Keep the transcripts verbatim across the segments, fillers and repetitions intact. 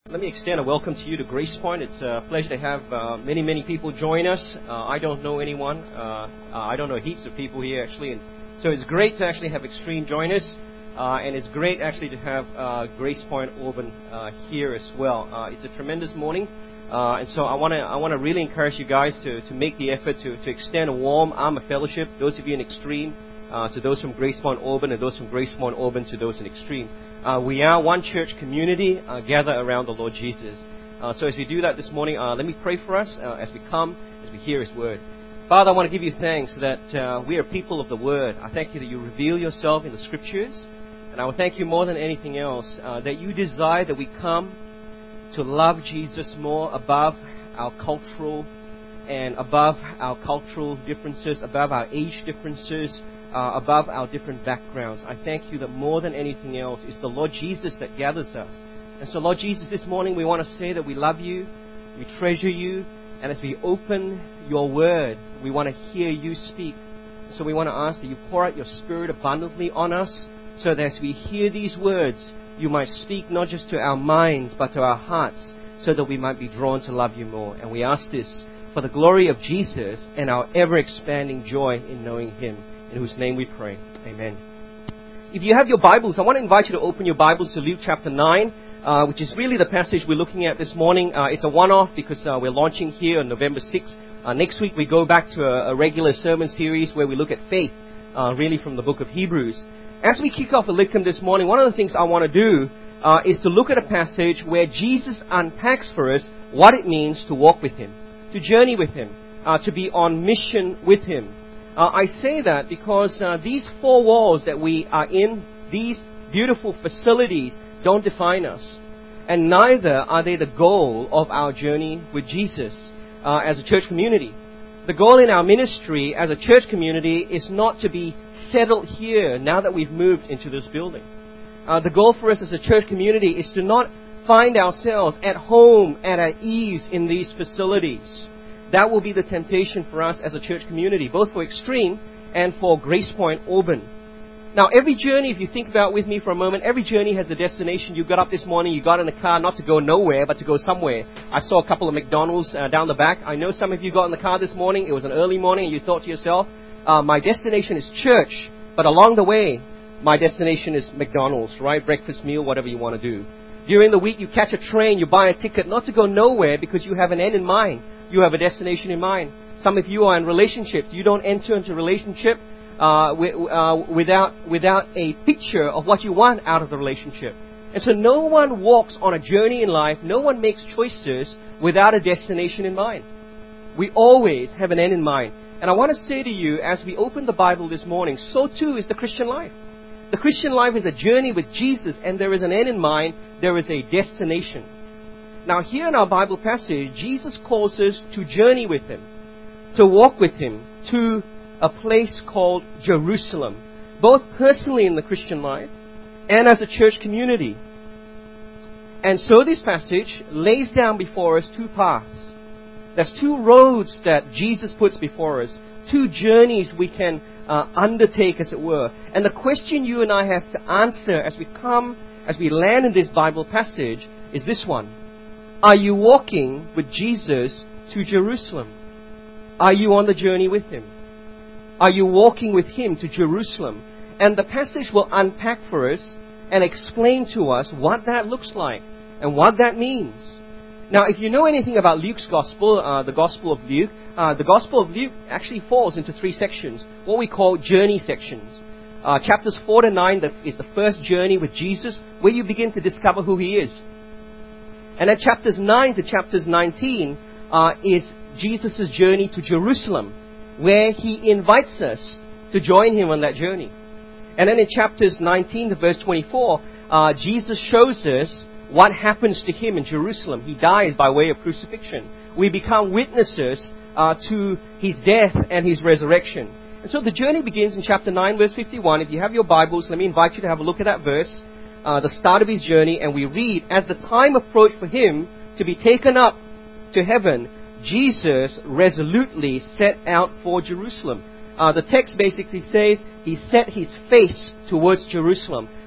Let me extend a welcome to you to Grace Point. It's a pleasure to have uh, many, many people join us. Uh, I don't know anyone. Uh, uh, I don't know heaps of people here, actually. And so it's great to actually have Extreme join us. Uh, and it's great, actually, to have uh, Grace Point Auburn uh, here as well. Uh, it's a tremendous morning. Uh, and so I want to I want to really encourage you guys to, to make the effort to, to extend a warm arm of fellowship. Those of you in Extreme, uh, to those from Grace Point Auburn, and those from Grace Point Auburn to those in Extreme. Uh, we are one church community uh, gathered around the Lord Jesus. Uh, so as we do that this morning, uh, let me pray for us uh, as we come, as we hear His Word. Father, I want to give you thanks that uh, we are people of the Word. I thank you that you reveal yourself in the Scriptures. And I will thank you more than anything else uh, that you desire that we come to love Jesus more above our cultural and above our cultural differences, above our age differences, Uh, above our different backgrounds. I thank you that more than anything else is the Lord Jesus that gathers us. And so, Lord Jesus, this morning we want to say that we love you, we treasure you, and as we open your word, we want to hear you speak. So we want to ask that you pour out your Spirit abundantly on us, so that as we hear these words, you might speak not just to our minds, but to our hearts, so that we might be drawn to love you more. And we ask this for the glory of Jesus and our ever-expanding joy in knowing Him, in whose name we pray. Amen. If you have your Bibles, I want to invite you to open your Bibles to Luke chapter nine, uh, which is really the passage we're looking at this morning. Uh, it's a one-off because uh, we're launching here on November sixth. Uh, next week we go back to a, a regular sermon series where we look at faith, uh, really from the book of Hebrews. As we kick off Elikim this morning, one of the things I want to do uh, is to look at a passage where Jesus unpacks for us what it means to walk with Him, to journey with Him, uh, to be on mission with Him. Uh, I say that because uh, these four walls that we are in, these beautiful facilities, don't define us. And neither are they the goal of our journey with Jesus uh, as a church community. The goal in our ministry as a church community is not to be settled here now that we've moved into this building. Uh, the goal for us as a church community is to not find ourselves at home, at our ease in these facilities. That will be the temptation for us as a church community, both for Extreme and for Grace Point Auburn. Now, every journey, if you think about it with me for a moment, every journey has a destination. You got up this morning, you got in the car not to go nowhere, but to go somewhere. I saw a couple of McDonald's uh, down the back. I know some of you got in the car this morning. It was an early morning, and you thought to yourself, uh, my destination is church, but along the way, my destination is McDonald's, right? Breakfast meal, whatever you want to do. During the week, you catch a train, you buy a ticket not to go nowhere because you have an end in mind. You have a destination in mind. Some of you are in relationships. You don't enter into a relationship uh, w- uh, without without a picture of what you want out of the relationship. And so no one walks on a journey in life, no one makes choices without a destination in mind. We always have an end in mind. And I want to say to you, as we open the Bible this morning, so too is the Christian life. The Christian life is a journey with Jesus, and there is an end in mind, there is a destination. Now, here in our Bible passage, Jesus calls us to journey with Him, to walk with Him to a place called Jerusalem, both personally in the Christian life and as a church community. And so this passage lays down before us two paths. There's two roads that Jesus puts before us, two journeys we can uh, undertake, as it were. And the question you and I have to answer as we come, as we land in this Bible passage, is this one. Are you walking with Jesus to Jerusalem? Are you on the journey with Him? Are you walking with Him to Jerusalem? And the passage will unpack for us and explain to us what that looks like and what that means. Now, if you know anything about Luke's Gospel, uh, the Gospel of Luke, uh, the Gospel of Luke actually falls into three sections, what we call journey sections. Uh, chapters four to nine that is the first journey with Jesus, where you begin to discover who He is. And then chapters nine to chapters nineteen uh, is Jesus' journey to Jerusalem, where He invites us to join Him on that journey. And then in chapters nineteen to verse twenty-four, uh, Jesus shows us what happens to Him in Jerusalem. He dies by way of crucifixion. We become witnesses uh, to His death and His resurrection. And so the journey begins in chapter nine, verse fifty-one. If you have your Bibles, let me invite you to have a look at that verse. Uh, the start of His journey, and we read, as the time approached for Him to be taken up to heaven, Jesus resolutely set out for Jerusalem. Uh, the text basically says He set His face towards Jerusalem.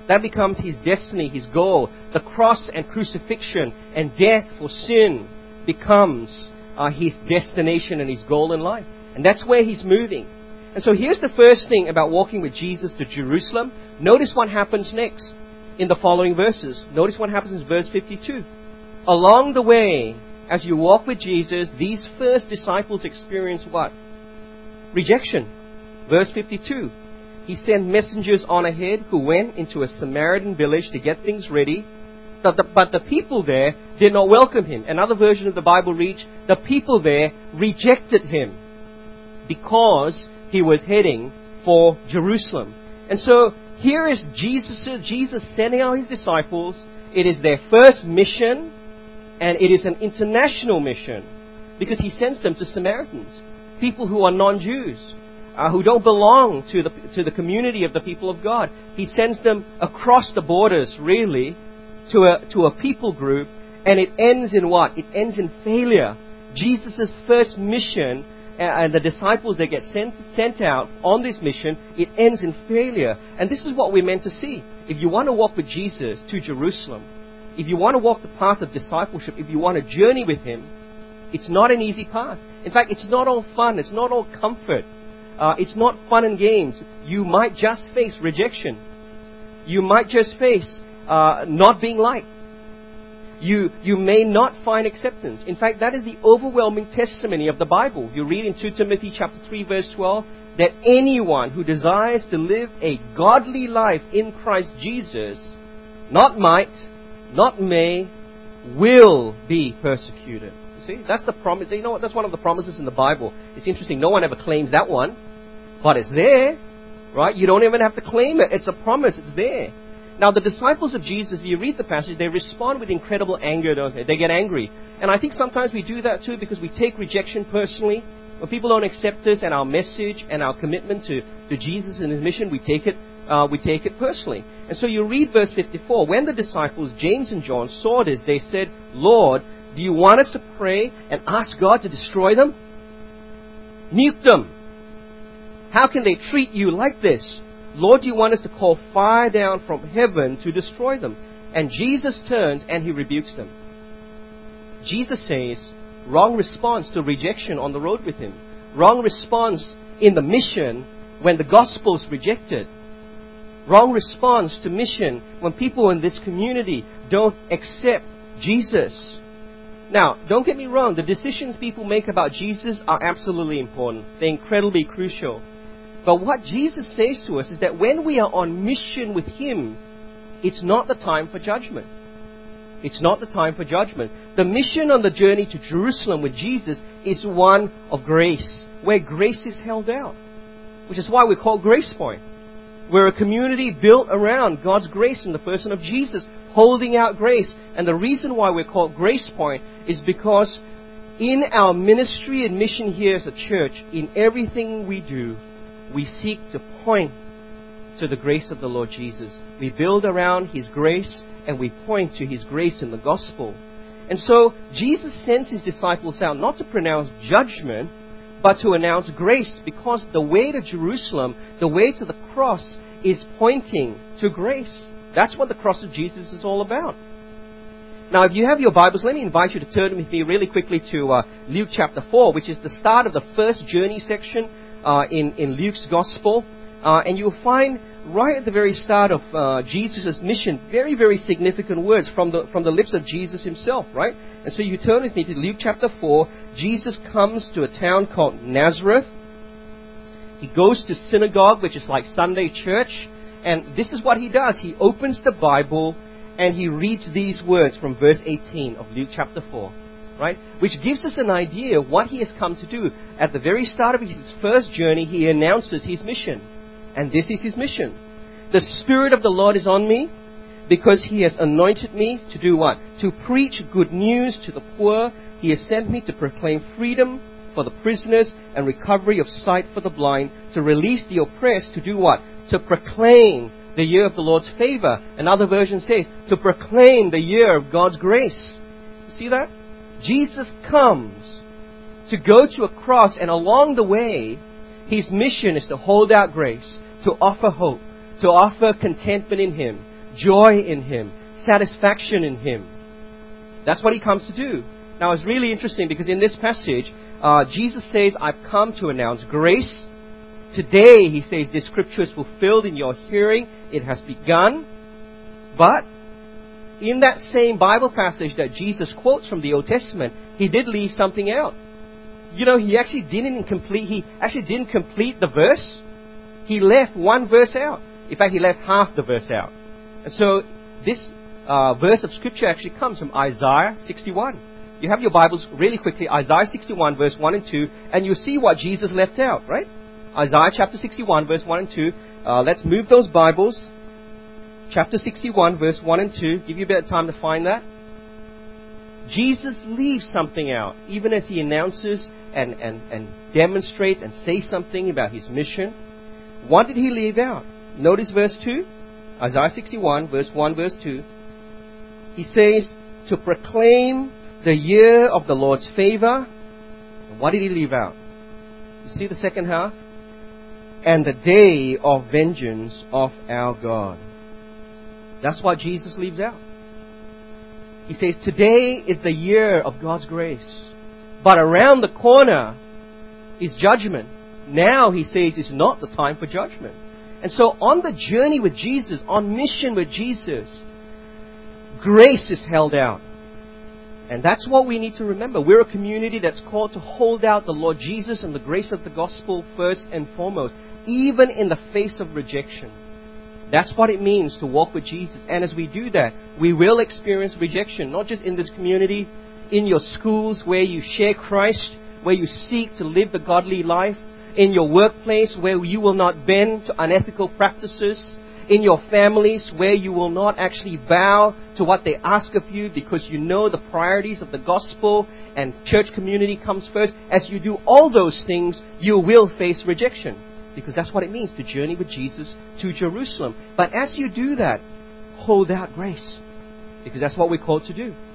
That becomes his destiny, his goal. The cross and crucifixion and death for sin becomes uh, his destination and his goal in life. And that's where he's moving. And so here's the first thing about walking with Jesus to Jerusalem. Notice what happens next in the following verses. Notice what happens in verse fifty-two. Along the way, as you walk with Jesus, these first disciples experience what? Rejection. Verse fifty-two. He sent messengers on ahead who went into a Samaritan village to get things ready. But the, but the people there did not welcome him. Another version of the Bible reads, the people there rejected him because he was heading for Jerusalem. And so here is Jesus, Jesus sending out his disciples. It is their first mission, and it is an international mission because he sends them to Samaritans, people who are non-Jews. Uh, who don't belong to the to the community of the people of God. He sends them across the borders, really, to a to a people group, and it ends in what? It ends in failure. Jesus' first mission, uh, and the disciples that get sent sent out on this mission, it ends in failure. And this is what we're meant to see. If you want to walk with Jesus to Jerusalem, if you want to walk the path of discipleship, if you want to journey with Him, it's not an easy path. In fact, it's not all fun. It's not all comfort. Uh, it's not fun and games. You might just face rejection. You might just face uh, not being liked. You, you may not find acceptance. In fact, that is the overwhelming testimony of the Bible. You read in Second Timothy chapter three, verse twelve, that anyone who desires to live a godly life in Christ Jesus, not might, not may, will be persecuted. See, that's the promise. You know what? That's one of the promises in the Bible. It's interesting. No one ever claims that one, but it's there, right? You don't even have to claim it. It's a promise. It's there. Now, the disciples of Jesus, if you read the passage, they respond with incredible anger, don't they? They get angry. And I think sometimes we do that too because we take rejection personally. When people don't accept us and our message and our commitment to, to Jesus and His mission, we take it uh, we take it personally. And so you read verse fifty-four. When the disciples, James and John, saw this, they said, Lord, do you want us to pray and ask God to destroy them? Nuke them. How can they treat you like this? Lord, do you want us to call fire down from heaven to destroy them? And Jesus turns and He rebukes them. Jesus says, wrong response to rejection on the road with Him. Wrong response in the mission when the gospel's rejected. Wrong response to mission when people in this community don't accept Jesus. Now, don't get me wrong, the decisions people make about Jesus are absolutely important. They're incredibly crucial. But what Jesus says to us is that when we are on mission with Him, it's not the time for judgment. It's not the time for judgment. The mission on the journey to Jerusalem with Jesus is one of grace, where grace is held out. Which is why we're called Grace Point. We're a community built around God's grace in the person of Jesus, holding out grace. And the reason why we're called Grace Point is because in our ministry and mission here as a church, in everything we do, we seek to point to the grace of the Lord Jesus. We build around His grace and we point to His grace in the gospel. And so Jesus sends His disciples out not to pronounce judgment, but to announce grace, because the way to Jerusalem, the way to the cross, is pointing to grace. That's what the cross of Jesus is all about. Now, if you have your Bibles, let me invite you to turn with me really quickly to uh, Luke chapter four, which is the start of the first journey section uh, in, in Luke's Gospel. Uh, and you'll find right at the very start of uh, Jesus' mission, very, very significant words from the from the lips of Jesus Himself, right? And so you turn with me to Luke chapter four. Jesus comes to a town called Nazareth. He goes to synagogue, which is like Sunday church. And this is what He does. He opens the Bible and He reads these words from verse eighteen of Luke chapter four, right? Which gives us an idea of what He has come to do. At the very start of His first journey, He announces His mission. And this is His mission. The Spirit of the Lord is on me because He has anointed me to do what? To preach good news to the poor. He has sent me to proclaim freedom for the prisoners and recovery of sight for the blind, to release the oppressed, to do what? To proclaim the year of the Lord's favor. Another version says, to proclaim the year of God's grace. You see that? Jesus comes to go to a cross, and along the way, His mission is to hold out grace, to offer hope, to offer contentment in Him, joy in Him, satisfaction in Him. That's what He comes to do. Now, it's really interesting because in this passage, uh, Jesus says, I've come to announce grace. Today, He says, this scripture is fulfilled in your hearing. It has begun. But in that same Bible passage that Jesus quotes from the Old Testament, He did leave something out. You know, He actually didn't complete, He actually didn't complete the verse. He left one verse out. In fact, He left half the verse out. And so, this uh, verse of Scripture actually comes from Isaiah sixty-one. You have your Bibles really quickly, Isaiah sixty-one, verse one and two, and you'll see what Jesus left out, right? Isaiah chapter sixty-one, verse one and two. Uh, let's move those Bibles. Chapter sixty-one, verse one and two. Give you a bit of time to find that. Jesus leaves something out, even as He announces and, and, and demonstrates and says something about His mission. What did He leave out? Notice verse two. Isaiah sixty-one, verse one, verse two. He says, to proclaim the year of the Lord's favor. And what did He leave out? You see the second half? And the day of vengeance of our God. That's what Jesus leaves out. He says, today is the year of God's grace. But around the corner is judgment. Now, He says, is not the time for judgment. And so on the journey with Jesus, on mission with Jesus, grace is held out. And that's what we need to remember. We're a community that's called to hold out the Lord Jesus and the grace of the gospel first and foremost, even in the face of rejection. That's what it means to walk with Jesus. And as we do that, we will experience rejection, not just in this community, in your schools where you share Christ, where you seek to live the godly life, in your workplace where you will not bend to unethical practices, in your families where you will not actually bow to what they ask of you because you know the priorities of the gospel and church community comes first. As you do all those things, you will face rejection because that's what it means to journey with Jesus to Jerusalem. But as you do that, hold out grace because that's what we're called to do.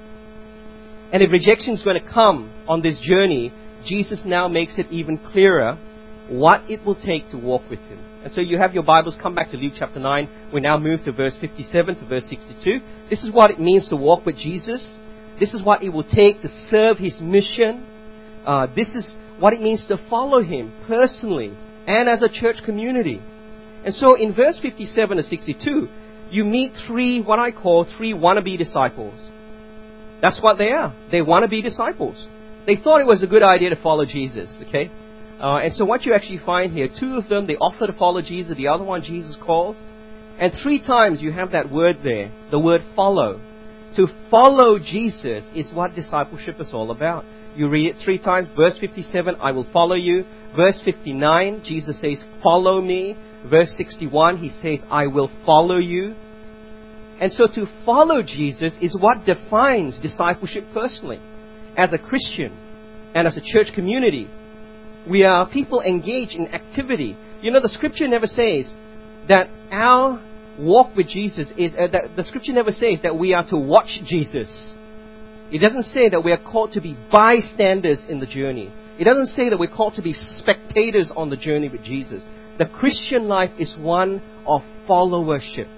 And if rejection is going to come on this journey, Jesus now makes it even clearer what it will take to walk with Him. And so you have your Bibles, come back to Luke chapter nine. We now move to verse fifty-seven to verse sixty-two. This is what it means to walk with Jesus. This is what it will take to serve His mission. Uh, this is what it means to follow Him personally and as a church community. And so in verse fifty-seven to sixty-two, you meet three, what I call three wannabe disciples. That's what they are. They wannabe disciples. They thought it was a good idea to follow Jesus, okay? Uh, and so what you actually find here, two of them, they offer to follow Jesus. The other one, Jesus calls. And three times you have that word there, the word follow. To follow Jesus is what discipleship is all about. You read it three times. Verse fifty-seven, I will follow you. Verse fifty-nine, Jesus says, follow me. Verse sixty-one, He says, I will follow you. And so to follow Jesus is what defines discipleship personally. As a Christian and as a church community, we are people engaged in activity. You know, the Scripture never says that our walk with Jesus is, uh, that the Scripture never says that we are to watch Jesus. It doesn't say that we are called to be bystanders in the journey. It doesn't say that we're called to be spectators on the journey with Jesus. The Christian life is one of followership.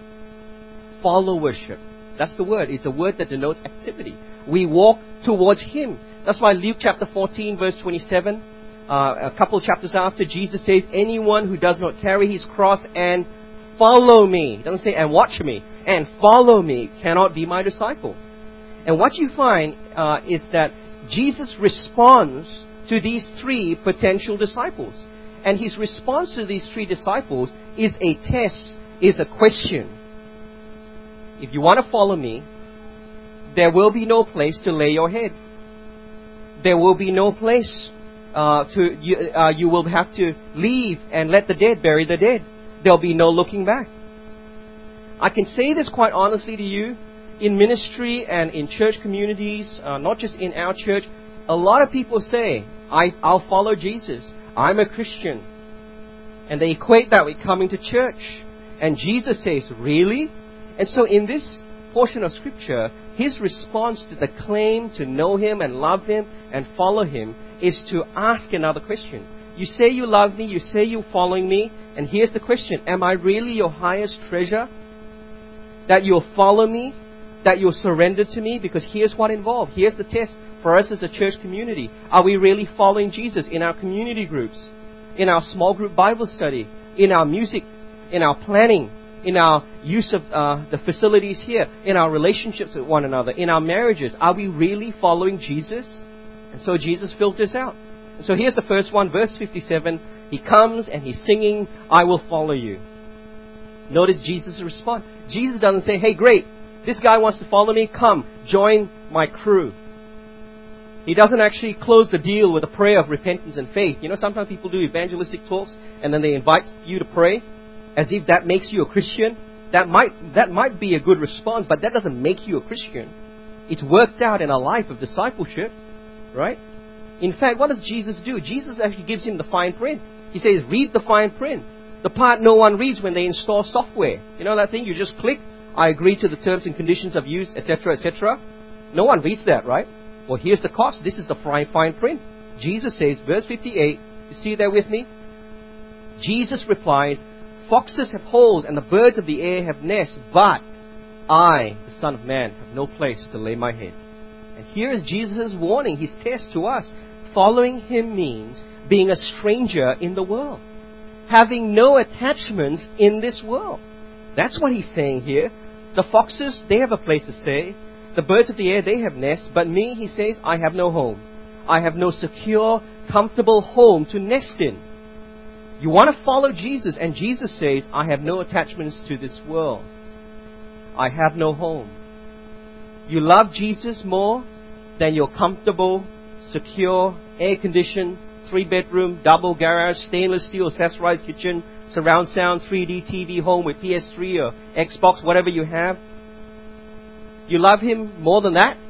Followership. That's the word. It's a word that denotes activity. We walk towards Him. That's why Luke chapter fourteen, verse twenty-seven, Uh, a couple of chapters after, Jesus says, anyone who does not carry his cross and follow me, he doesn't say, and watch me, and follow me, cannot be my disciple. And what you find uh, is that Jesus responds to these three potential disciples. And His response to these three disciples is a test, is a question. If you want to follow me, there will be no place to lay your head. There will be no place Uh, to you, uh, you will have to leave and let the dead bury the dead. There'll be no looking back. I can say this quite honestly to you. In ministry and in church communities, uh, not just in our church, a lot of people say, I, I'll follow Jesus. I'm a Christian. And they equate that with coming to church. And Jesus says, really? And so in this portion of Scripture, His response to the claim to know Him and love Him and follow Him is to ask another question. You say you love me, you say you're following me, and here's the question, am I really your highest treasure? That you'll follow me? That you'll surrender to me? Because here's what involved. Here's the test for us as a church community. Are we really following Jesus in our community groups? In our small group Bible study? In our music? In our planning? In our use of uh, the facilities here? In our relationships with one another? In our marriages? Are we really following Jesus? And so Jesus fills this out. And so here's the first one, verse fifty-seven. He comes and he's singing, I will follow you. Notice Jesus' response. Jesus doesn't say, hey, great, this guy wants to follow me. Come, join my crew. He doesn't actually close the deal with a prayer of repentance and faith. You know, sometimes people do evangelistic talks and then they invite you to pray as if that makes you a Christian. That might, that might be a good response, but that doesn't make you a Christian. It's worked out in a life of discipleship, right? In fact, what does Jesus do? Jesus actually gives him the fine print. He says, read the fine print. The part no one reads when they install software. You know that thing? You just click, I agree to the terms and conditions of use, et cetera, et cetera. No one reads that, right? Well, here's the cost. This is the fine, fine print. Jesus says, verse fifty-eight, you see there with me? Jesus replies, foxes have holes and the birds of the air have nests, but I, the Son of Man, have no place to lay my head. And here is Jesus' warning, his test to us. Following him means being a stranger in the world. Having no attachments in this world. That's what he's saying here. The foxes, they have a place to stay. The birds of the air, they have nests. But me, he says, I have no home. I have no secure, comfortable home to nest in. You want to follow Jesus, and Jesus says, I have no attachments to this world. I have no home. You love Jesus more than your comfortable, secure, air-conditioned, three-bedroom, double garage, stainless steel, accessorized kitchen, surround sound, three D T V home with P S three or Xbox, whatever you have. You love him more than that?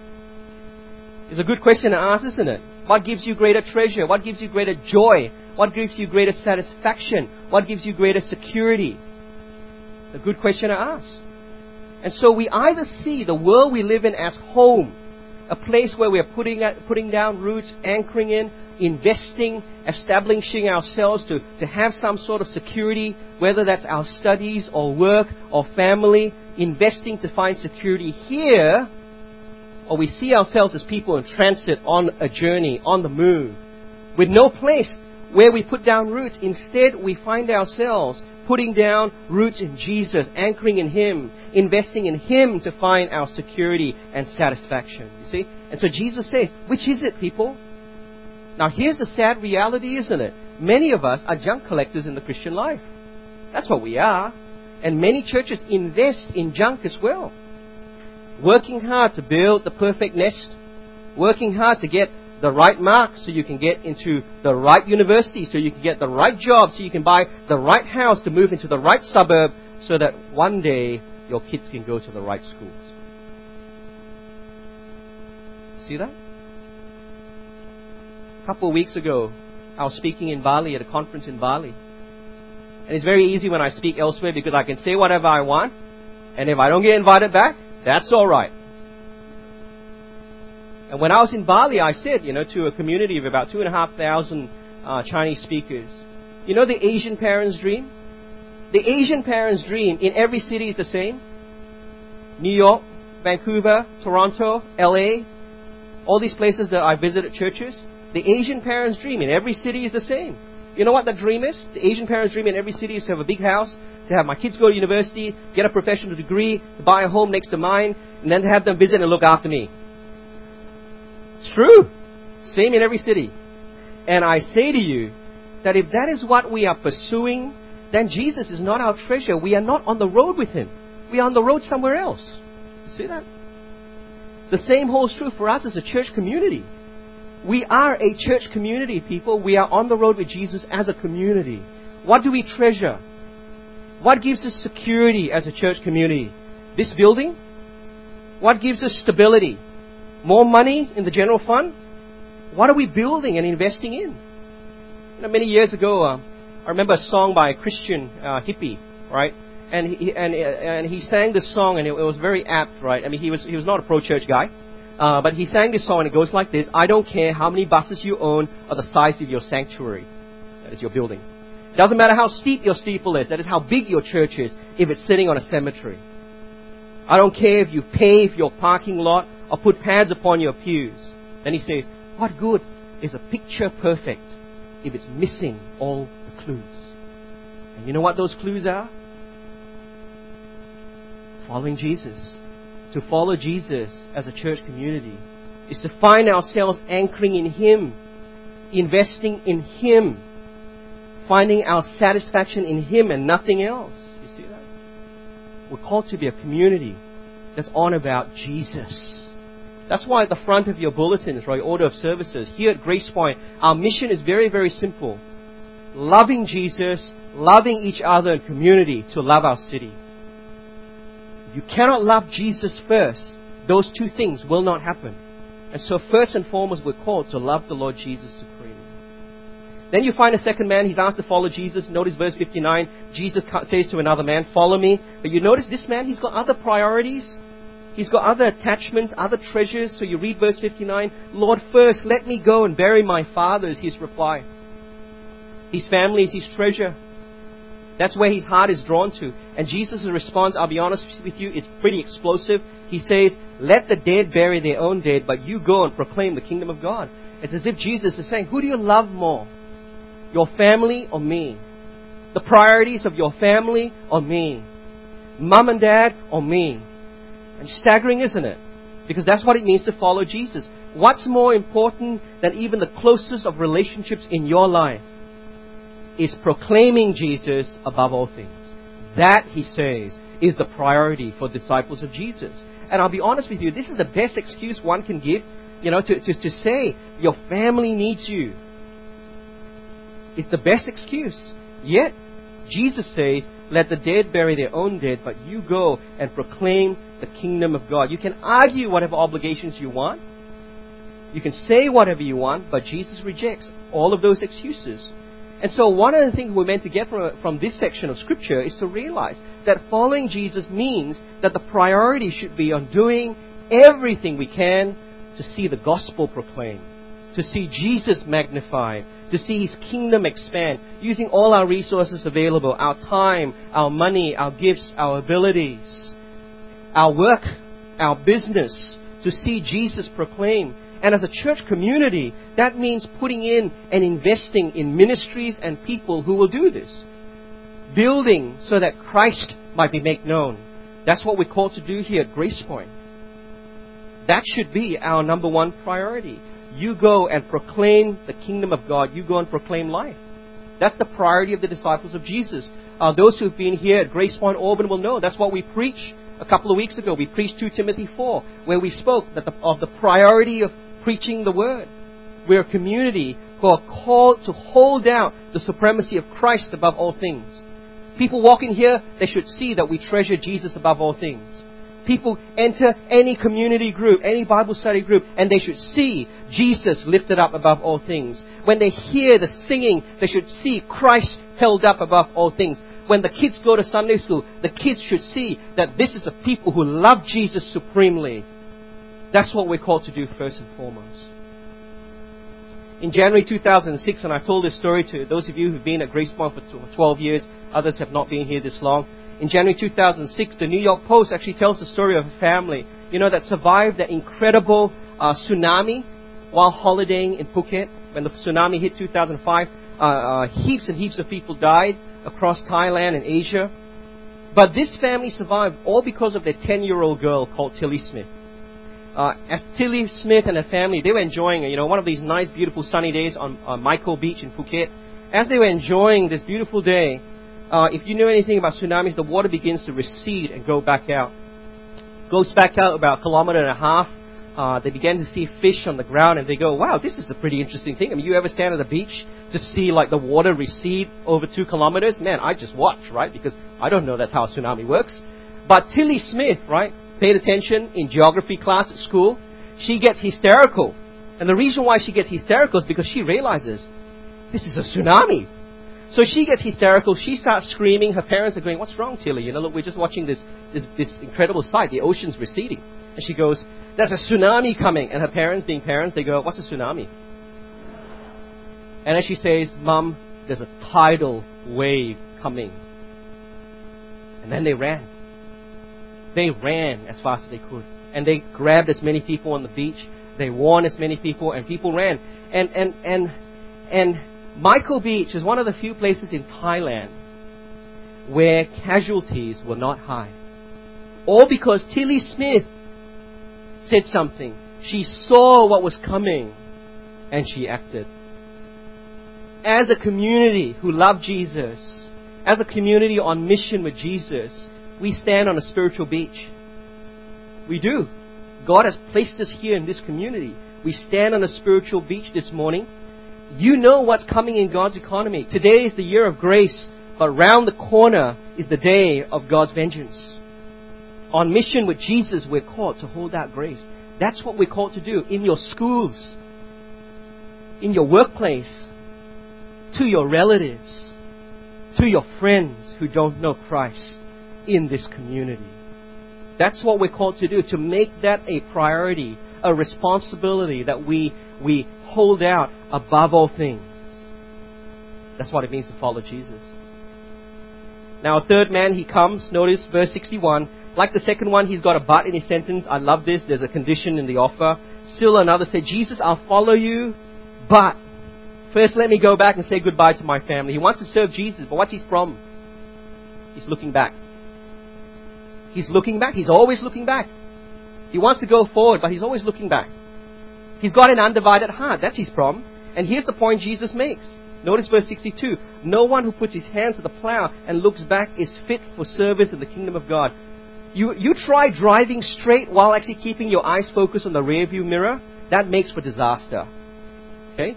It's a good question to ask, isn't it? What gives you greater treasure? What gives you greater joy? What gives you greater satisfaction? What gives you greater security? A good question to ask. And so we either see the world we live in as home, a place where we're putting putting down roots, anchoring in, investing, establishing ourselves to, to have some sort of security, whether that's our studies or work or family, investing to find security here, or we see ourselves as people in transit, on a journey, on the move, with no place where we put down roots. Instead, we find ourselves putting down roots in Jesus, anchoring in Him, investing in Him to find our security and satisfaction. You see? And so Jesus says, which is it, people? Now here's the sad reality, isn't it? Many of us are junk collectors in the Christian life. That's what we are. And many churches invest in junk as well. Working hard to build the perfect nest. Working hard to get the right marks so you can get into the right university, so you can get the right job, so you can buy the right house to move into the right suburb, so that one day your kids can go to the right schools. See that? A couple of weeks ago, I was speaking in Bali at a conference in Bali. And it's very easy when I speak elsewhere because I can say whatever I want. And if I don't get invited back, that's all right. And when I was in Bali, I said, you know, to a community of about two and a half thousand uh, Chinese speakers, you know the Asian parent's dream? The Asian parent's dream in every city is the same. New York, Vancouver, Toronto, L A, all these places that I visited churches. The Asian parent's dream in every city is the same. You know what the dream is? The Asian parent's dream in every city is to have a big house, to have my kids go to university, get a professional degree, to buy a home next to mine, and then to have them visit and look after me. It's true. Same in every city. And I say to you that if that is what we are pursuing, then Jesus is not our treasure. We are not on the road with Him. We are on the road somewhere else. You see that? The same holds true for us as a church community. We are a church community, people. We are on the road with Jesus as a community. What do we treasure? What gives us security as a church community? This building? What gives us stability? More money in the general fund? What are we building and investing in? You know, many years ago, uh, I remember a song by a Christian uh, hippie, right? And he and and he sang this song, and it, it was very apt, right? I mean, he was he was not a pro-church guy. Uh, but he sang this song, and it goes like this. I don't care how many buses you own or the size of your sanctuary. That is your building. It doesn't matter how steep your steeple is. That is how big your church is if it's sitting on a cemetery. I don't care if you pave your parking lot or put pads upon your pews. Then he says, what good is a picture perfect if it's missing all the clues? And you know what those clues are? Following Jesus. To follow Jesus as a church community is to find ourselves anchoring in Him, investing in Him, finding our satisfaction in Him and nothing else. You see that? We're called to be a community that's on about Jesus. That's why at the front of your bulletins, right, order of services, here at Grace Point, our mission is very, very simple. Loving Jesus, loving each other in community to love our city. If you cannot love Jesus first, those two things will not happen. And so first and foremost, we're called to love the Lord Jesus supremely. Then you find a second man, he's asked to follow Jesus. Notice verse fifty-nine, Jesus says to another man, follow me. But you notice this man, he's got other priorities. He's got other attachments, other treasures. So you read verse fifty-nine, Lord, first let me go and bury my father, is his reply. His family is his treasure. That's where his heart is drawn to. And Jesus' response, I'll be honest with you, is pretty explosive. He says, let the dead bury their own dead, but you go and proclaim the kingdom of God. It's as if Jesus is saying, who do you love more? Your family or me? The priorities of your family or me? Mum and dad or me? And staggering, isn't it? Because that's what it means to follow Jesus. What's more important than even the closest of relationships in your life is proclaiming Jesus above all things. That, he says, is the priority for disciples of Jesus. And I'll be honest with you, this is the best excuse one can give, you know, to, to, to say your family needs you. It's the best excuse. Yet, Jesus says, let the dead bury their own dead, but you go and proclaim the kingdom of God. You can argue whatever obligations you want. You can say whatever you want, but Jesus rejects all of those excuses. And so one of the things we're meant to get from, from this section of Scripture is to realize that following Jesus means that the priority should be on doing everything we can to see the gospel proclaimed, to see Jesus magnified, to see His kingdom expand, using all our resources available, our time, our money, our gifts, our abilities, our work, our business, to see Jesus proclaimed. And as a church community, that means putting in and investing in ministries and people who will do this. Building so that Christ might be made known. That's what we're called to do here at Grace Point. That should be our number one priority. You go and proclaim the kingdom of God. You go and proclaim life. That's the priority of the disciples of Jesus. Uh, those who've been here at Grace Point Auburn will know that's what we preached a couple of weeks ago. We preached Second Timothy four, where we spoke that the, of the priority of preaching the word. We're a community who are called to hold out the supremacy of Christ above all things. People walk in here, they should see that we treasure Jesus above all things. People enter any community group, any Bible study group, and they should see Jesus lifted up above all things. When they hear the singing, they should see Christ held up above all things. When the kids go to Sunday school, the kids should see that this is a people who love Jesus supremely. That's what we're called to do first and foremost. In January two thousand six, and I told this story to those of you who've been at Grace Point for twelve years, others have not been here this long. In January two thousand six, the New York Post actually tells the story of a family, you know, that survived the incredible uh, tsunami while holidaying in Phuket. When the tsunami hit two thousand five, uh, uh, heaps and heaps of people died across Thailand and Asia. But this family survived all because of their ten-year-old girl called Tilly Smith. Uh, as Tilly Smith and her family, they were enjoying, you know, one of these nice, beautiful sunny days on, on Michael Beach in Phuket. As they were enjoying this beautiful day, uh, if you know anything about tsunamis, the water begins to recede and go back out. Goes back out about a kilometer and a half. Uh, they began to see fish on the ground, and they go, wow, this is a pretty interesting thing. I mean, you ever stand at the beach to see like the water recede over two kilometers? Man, I just watch, right? Because I don't know that's how a tsunami works. But Tilly Smith, right, paid attention in geography class at school. She gets hysterical. And the reason why she gets hysterical is because she realizes this is a tsunami. So she gets hysterical. She starts screaming. Her parents are going, what's wrong, Tilly? You know, look, we're just watching this, this, this incredible sight. The ocean's receding. And she goes, there's a tsunami coming. And her parents, being parents, they go, what's a tsunami? And then she says, Mum, there's a tidal wave coming. And then they ran. they ran as fast as they could. And they grabbed as many people on the beach. They warned as many people, and people ran. And, and, and, and Michael Beach is one of the few places in Thailand where casualties were not high. All because Tilly Smith said something. She saw what was coming and she acted. As a community who love Jesus, as a community on mission with Jesus, we stand on a spiritual beach. We do. God has placed us here in this community. We stand on a spiritual beach this morning. You know what's coming in God's economy. Today is the year of grace, but round the corner is the day of God's vengeance. On mission with Jesus, we're called to hold out grace. That's what we're called to do in your schools, in your workplace, to your relatives, to your friends who don't know Christ in this community. That's what we're called to do, to make that a priority, a responsibility that we, we hold out above all things. That's what it means to follow Jesus. Now, a third man, he comes. Notice verse sixty-one. Like the second one, he's got a but in his sentence. I love this. There's a condition in the offer. Still another said, Jesus, I'll follow you, but first let me go back and say goodbye to my family. He wants to serve Jesus, but what's his problem? He's looking back. He's looking back. He's always looking back. He wants to go forward, but he's always looking back. He's got an undivided heart. That's his problem. And here's the point Jesus makes. Notice verse sixty-two. No one who puts his hands to the plow and looks back is fit for service in the kingdom of God. You, you try driving straight while actually keeping your eyes focused on the rearview mirror. That makes for disaster. Okay?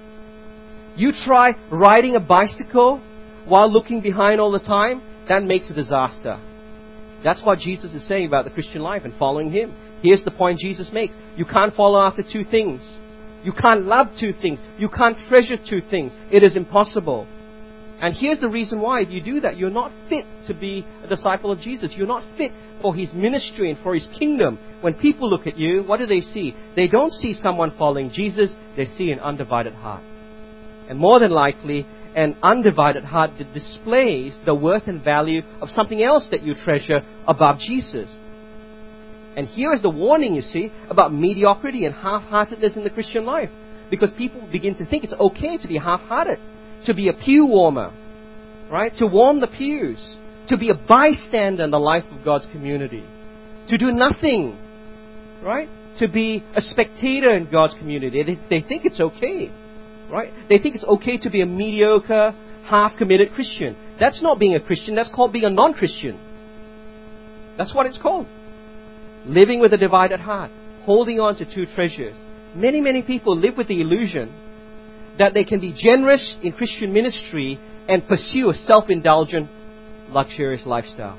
You try riding a bicycle while looking behind all the time. That makes a disaster. That's what Jesus is saying about the Christian life and following Him. Here's the point Jesus makes. You can't follow after two things. You can't love two things. You can't treasure two things. It is impossible. And here's the reason why. If you do that, you're not fit to be a disciple of Jesus. You're not fit for His ministry and for His kingdom. When people look at you, what do they see? They don't see someone following Jesus. They see an undivided heart. And more than likely, an undivided heart that displays the worth and value of something else that you treasure above Jesus. And here is the warning, you see, about mediocrity and half-heartedness in the Christian life. Because people begin to think it's okay to be half-hearted, to be a pew warmer, right? To warm the pews, to be a bystander in the life of God's community, to do nothing, right? To be a spectator in God's community. They, they think it's okay, right? They think it's okay to be a mediocre, half-committed Christian. That's not being a Christian. That's called being a non-Christian. That's what it's called. Living with a divided heart, holding on to two treasures. Many, many people live with the illusion that they can be generous in Christian ministry and pursue a self-indulgent, luxurious lifestyle.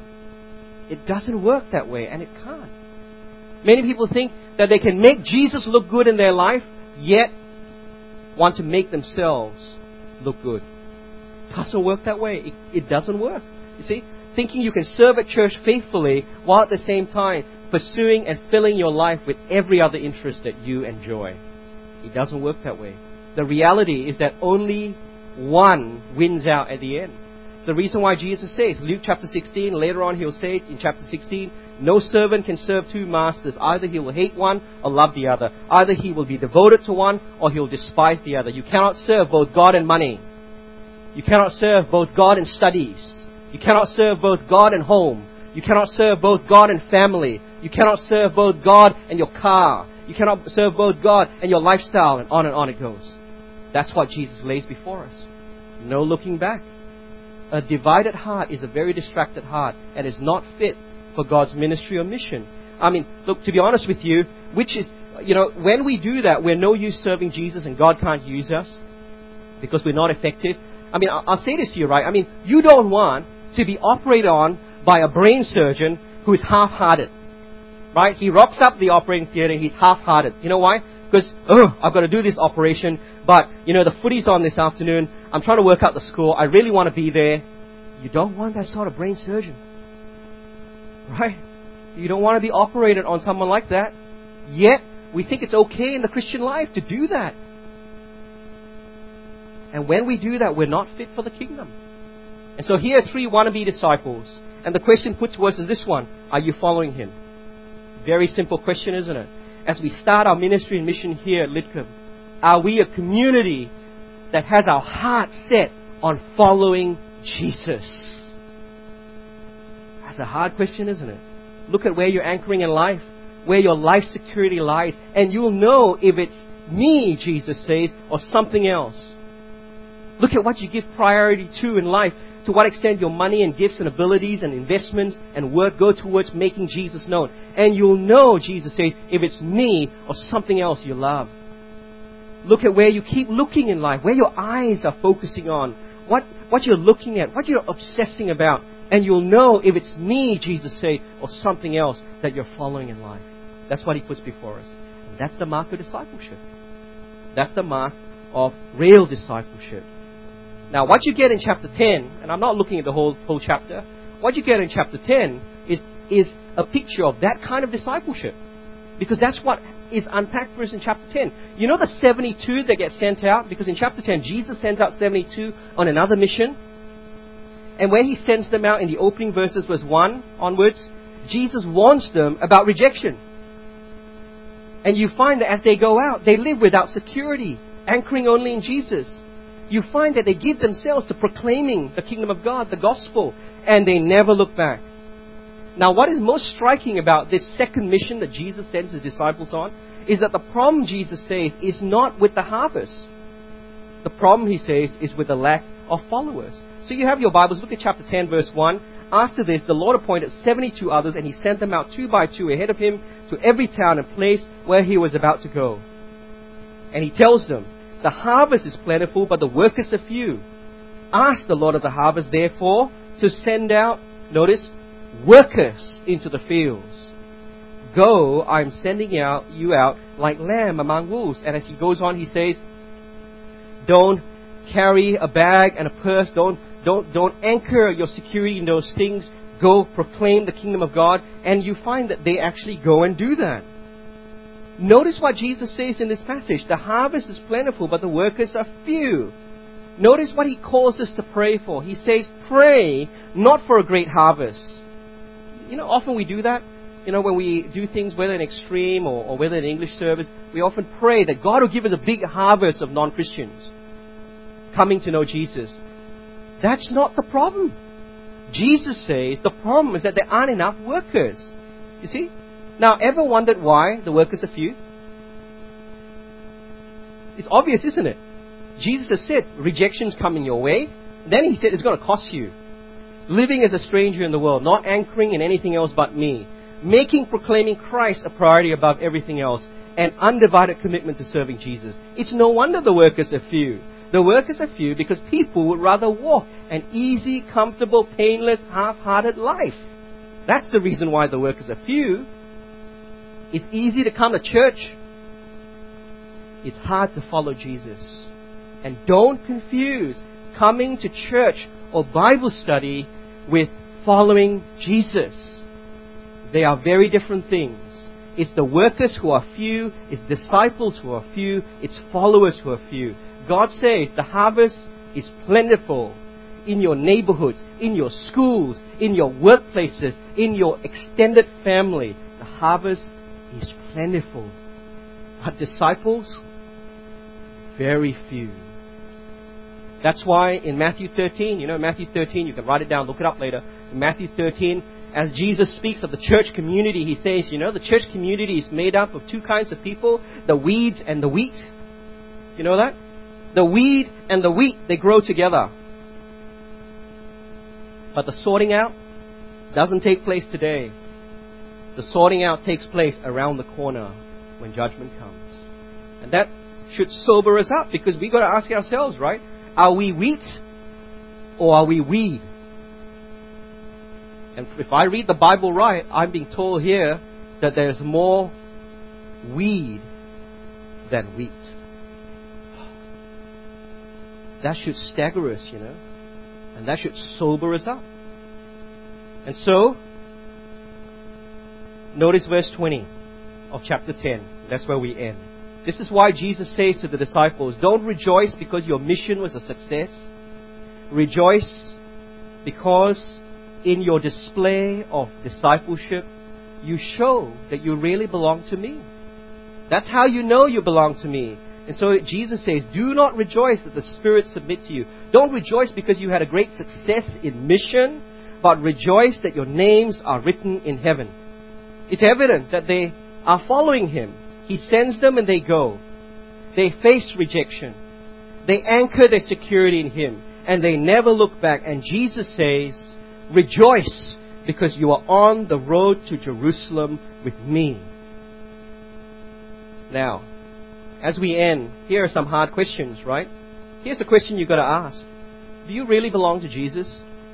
It doesn't work that way, and it can't. Many people think that they can make Jesus look good in their life, yet want to make themselves look good. It doesn't work that way. It, it doesn't work. You see? Thinking you can serve at church faithfully while at the same time pursuing and filling your life with every other interest that you enjoy. It doesn't work that way. The reality is that only one wins out at the end. It's the reason why Jesus says, Luke chapter sixteen, later on he'll say in chapter sixteen, no servant can serve two masters. Either he will hate one or love the other. Either he will be devoted to one or he will despise the other. You cannot serve both God and money. You cannot serve both God and studies. You cannot serve both God and home. You cannot serve both God and family. You cannot serve both God and your car. You cannot serve both God and your lifestyle, and on and on it goes. That's what Jesus lays before us. No looking back. A divided heart is a very distracted heart and is not fit for God's ministry or mission. I mean, look, to be honest with you, which is, you know, when we do that, we're no use serving Jesus and God can't use us because we're not effective. I mean, I'll say this to you, right? I mean, you don't want to be operated on by a brain surgeon who is half-hearted. Right? He rocks up the operating theater and he's half-hearted. You know why? Because, oh, I've got to do this operation, but, you know, the footy's on this afternoon. I'm trying to work out the score. I really want to be there. You don't want that sort of brain surgeon. Right? You don't want to be operated on someone like that. Yet, we think it's okay in the Christian life to do that. And when we do that, we're not fit for the kingdom. And so here are three wannabe disciples. And the question put to us is this one: are you following Him? Very simple question, isn't it? As we start our ministry and mission here at Lidcombe, are we a community that has our heart set on following Jesus? That's a hard question, isn't it? Look at where you're anchoring in life, where your life security lies, and you'll know if it's me, Jesus says, or something else. Look at what you give priority to in life. To what extent your money and gifts and abilities and investments and work go towards making Jesus known. And you'll know, Jesus says, if it's me or something else you love. Look at where you keep looking in life, where your eyes are focusing on, what, what you're looking at, what you're obsessing about. And you'll know if it's me, Jesus says, or something else that you're following in life. That's what He puts before us. And that's the mark of discipleship. That's the mark of real discipleship. Now, what you get in chapter ten, and I'm not looking at the whole whole chapter, what you get in chapter ten is, is a picture of that kind of discipleship. Because that's what is unpacked for us in chapter ten. You know the seventy-two that get sent out? Because in chapter ten, Jesus sends out seventy-two on another mission. And when He sends them out in the opening verses, verse one onwards, Jesus warns them about rejection. And you find that as they go out, they live without security, anchoring only in Jesus. You find that they give themselves to proclaiming the kingdom of God, the gospel, and they never look back. Now, what is most striking about this second mission that Jesus sends His disciples on is that the problem, Jesus says, is not with the harvest. The problem, He says, is with the lack of followers. So you have your Bibles, look at chapter ten, verse one. After this, the Lord appointed seventy-two others, and He sent them out two by two ahead of Him to every town and place where He was about to go. And He tells them, the harvest is plentiful, but the workers are few. Ask the Lord of the harvest, therefore, to send out, notice, workers into the fields. Go, I am sending out you out like lamb among wolves. And as He goes on, He says, don't carry a bag and a purse. Don't, don't, don't anchor your security in those things. Go proclaim the kingdom of God. And you find that they actually go and do that. Notice what Jesus says in this passage. The harvest is plentiful, but the workers are few. Notice what He calls us to pray for. He says, pray not for a great harvest. You know, often we do that. You know, when we do things, whether in extreme or, or whether in English service, we often pray that God will give us a big harvest of non-Christians coming to know Jesus. That's not the problem. Jesus says the problem is that there aren't enough workers. You see? Now, ever wondered why the workers are few? It's obvious, isn't it? Jesus has said rejection's coming your way. Then He said it's going to cost you. Living as a stranger in the world, not anchoring in anything else but me. Making proclaiming Christ a priority above everything else. And undivided commitment to serving Jesus. It's no wonder the workers are few. The workers are few because people would rather walk an easy, comfortable, painless, half-hearted life. That's the reason why the workers are few. It's easy to come to church. It's hard to follow Jesus. And don't confuse coming to church or Bible study with following Jesus. They are very different things. It's the workers who are few. It's disciples who are few. It's followers who are few. God says the harvest is plentiful in your neighborhoods, in your schools, in your workplaces, in your extended family. The harvest is plentiful. But disciples, very few. That's why in Matthew thirteen, you know, Matthew thirteen, you can write it down, look it up later. In Matthew thirteen, as Jesus speaks of the church community, He says, you know, the church community is made up of two kinds of people, the weeds and the wheat. You know that? The weed and the wheat, they grow together. But the sorting out doesn't take place today. The sorting out takes place around the corner when judgment comes. And that should sober us up because we've got to ask ourselves, right? Are we wheat or are we weed? And if I read the Bible right, I'm being told here that there's more weed than wheat. That should stagger us, you know. And that should sober us up. And so, notice verse twenty of chapter ten. That's where we end. This is why Jesus says to the disciples, don't rejoice because your mission was a success. Rejoice because in your display of discipleship, you show that you really belong to me. That's how you know you belong to me. And so Jesus says, do not rejoice that the Spirit submit to you. Don't rejoice because you had a great success in mission, but rejoice that your names are written in heaven. It's evident that they are following Him. He sends them and they go. They face rejection. They anchor their security in Him. And they never look back. And Jesus says, rejoice because you are on the road to Jerusalem with me. Now, as we end, here are some hard questions, right? Here's a question you've got to ask. Do you really belong to Jesus?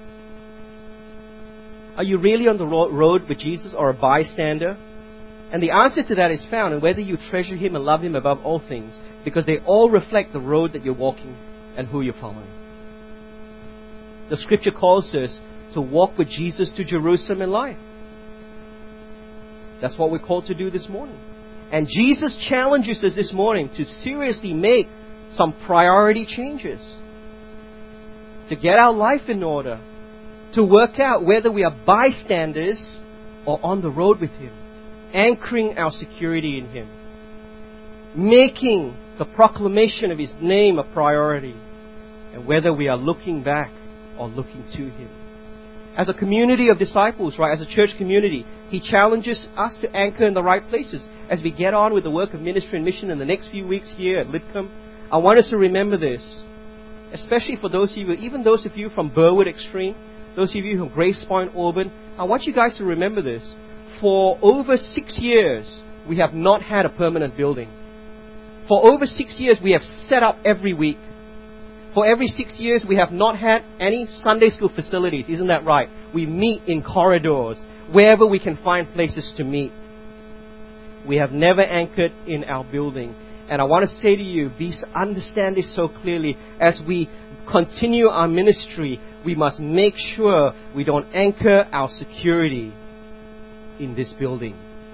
Are you really on the road with Jesus or a bystander? And the answer to that is found in whether you treasure Him and love Him above all things, because they all reflect the road that you're walking and who you're following. The Scripture calls us to walk with Jesus to Jerusalem in life. That's what we're called to do this morning. And Jesus challenges us this morning to seriously make some priority changes. To get our life in order. To work out whether we are bystanders or on the road with Him. Anchoring our security in Him. Making the proclamation of His name a priority. And whether we are looking back or looking to Him. As a community of disciples, right, as a church community, He challenges us to anchor in the right places. As we get on with the work of ministry and mission in the next few weeks here at Lidcombe, I want us to remember this. Especially for those of you, even those of you from Burwood Extreme, those of you from Grace Point, Auburn, I want you guys to remember this. For over six years, we have not had a permanent building. For over six years, we have set up every week. For every six years, we have not had any Sunday school facilities. Isn't that right? We meet in corridors, wherever we can find places to meet. We have never anchored in our building. And I want to say to you, be, understand this so clearly. As we continue our ministry, we must make sure we don't anchor our security in this building.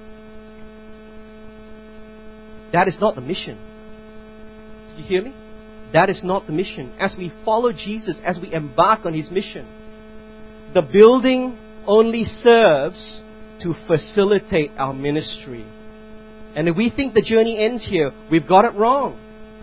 That is not the mission. Did you hear me? That is not the mission. As we follow Jesus, as we embark on His mission, the building only serves to facilitate our ministry. And if we think the journey ends here, we've got it wrong.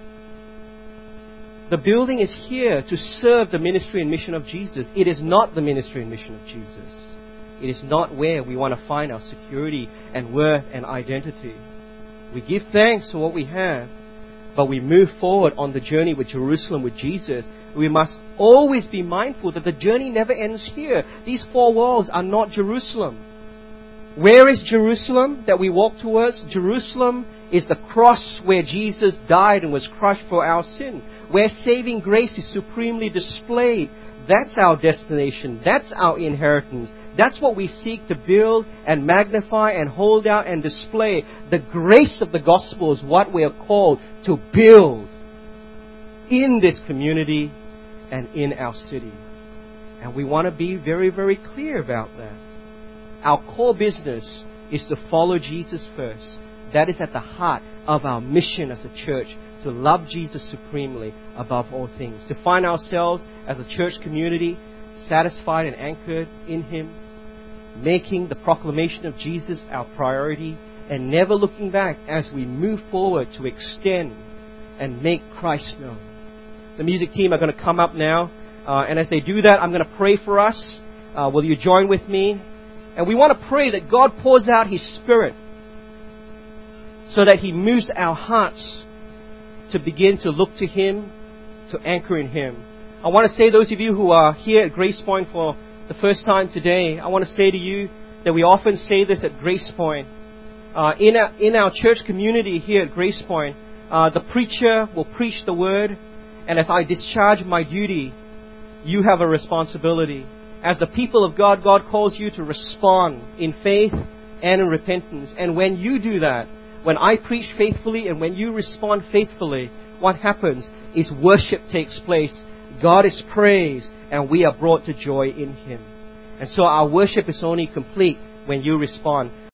The building is here to serve the ministry and mission of Jesus. It is not the ministry and mission of Jesus. It is not where we want to find our security and worth and identity. We give thanks for what we have, but we move forward on the journey with Jerusalem with Jesus. We must always be mindful that the journey never ends here. These four walls are not Jerusalem. Where is Jerusalem that we walk towards? Jerusalem is the cross where Jesus died and was crushed for our sin. Where saving grace is supremely displayed. That's our destination. That's our inheritance. That's what we seek to build and magnify and hold out and display. The grace of the gospel is what we are called to build in this community and in our city. And we want to be very, very clear about that. Our core business is to follow Jesus first. That is at the heart of our mission as a church, to love Jesus supremely above all things. To find ourselves as a church community satisfied and anchored in Him, making the proclamation of Jesus our priority, and never looking back as we move forward to extend and make Christ known. The music team are going to come up now, uh, and as they do that, I'm going to pray for us. Uh, will you join with me? And we want to pray that God pours out His Spirit so that He moves our hearts to begin to look to Him, to anchor in Him. I want to say, those of you who are here at Grace Point for the first time today, I want to say to you that we often say this at Grace Point. Uh, in, our, in our church community here at Grace Point, uh, the preacher will preach the word, and as I discharge my duty, you have a responsibility. As the people of God, God calls you to respond in faith and in repentance. And when you do that, when I preach faithfully and when you respond faithfully, what happens is worship takes place. God is praised and we are brought to joy in Him. And so our worship is only complete when you respond.